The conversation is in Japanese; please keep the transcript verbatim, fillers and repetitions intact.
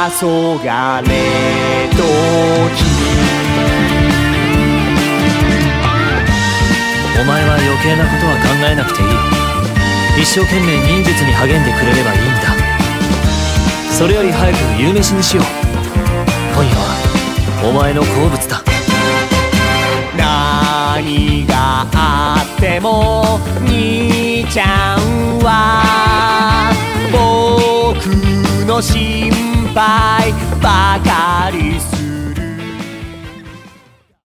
がれ時、 お前は余計なことは考えなくていい。一生懸命忍術に励んでくれればいいんだ。それより早く夕飯にしよう。今夜はお前の好物だ。 何があっても兄ちゃんは僕の心配ばか